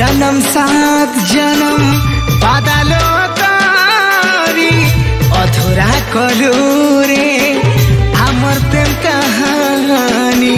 जन्म साथ जन्म बादलो करी अधूरा कलू रे आमर प्रेम कहानी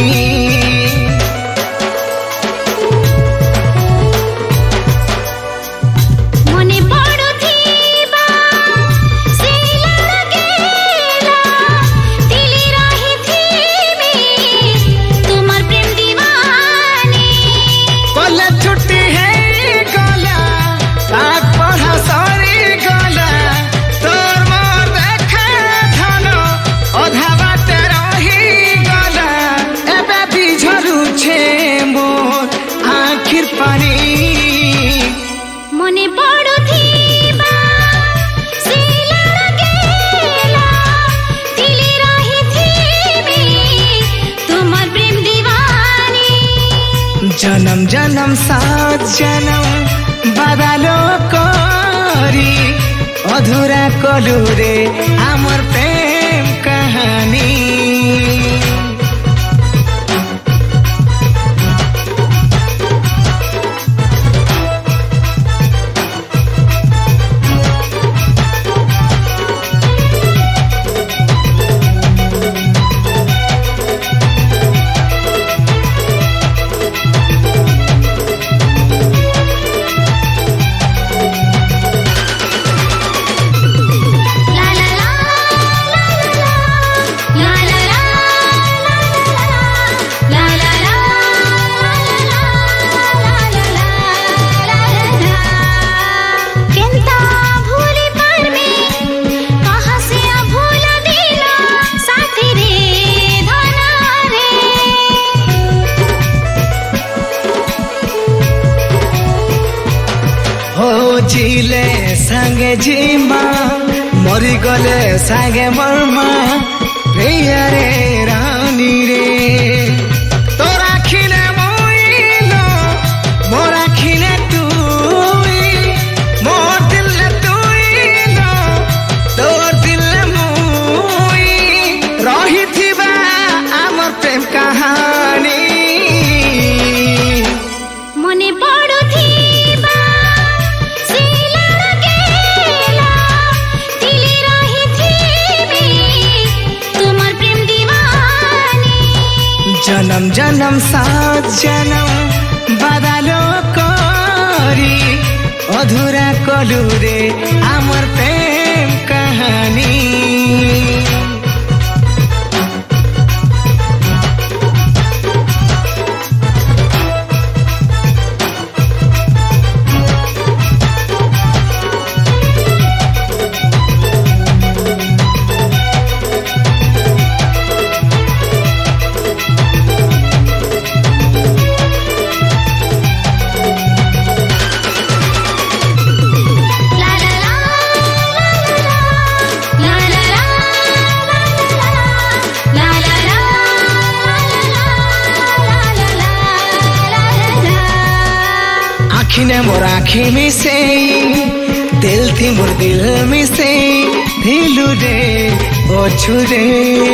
मने पड़ो थीबा से लगेला दिली रही थी तुम्हार प्रेम दीवानी जन्म जन्म साथ जन्म बादलो करी अधूरा कलू रे आमर प्रेम कहानी जिले संगे जीमा मरी गले संगे मरमा प्रिया रे रानी रे तोरा खिले मोइलो मोरा खिले तुई मोर दिल तुईलो तोर दिल मुई रही थीबा आमर प्रेम कहानी मने पड़ो थीबा जन्म जन्म साथ जन्म बादलो करी अधूरा कलू रे आमर प्रेम कहानी आखिने मोर आखी मिसे दिल थी मोर दिल मिसे दिलु रे ओ छुरे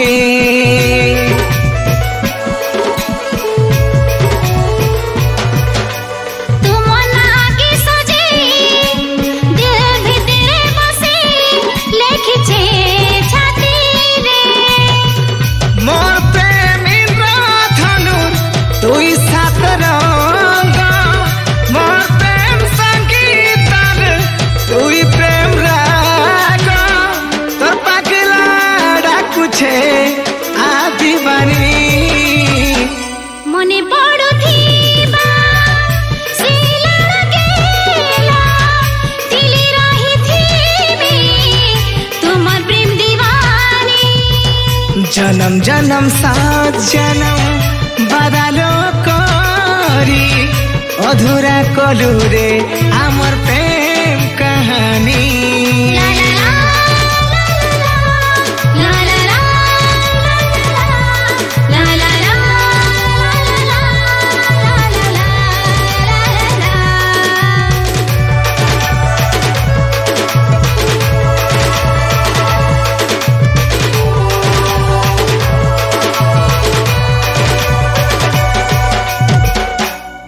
मने पड़ो थीबा से लगेला दिली रही थी तुम्हार प्रेम दीवानी जन्म जन्म साथ जन्म बादलो करी अधूरा कलू रे आमर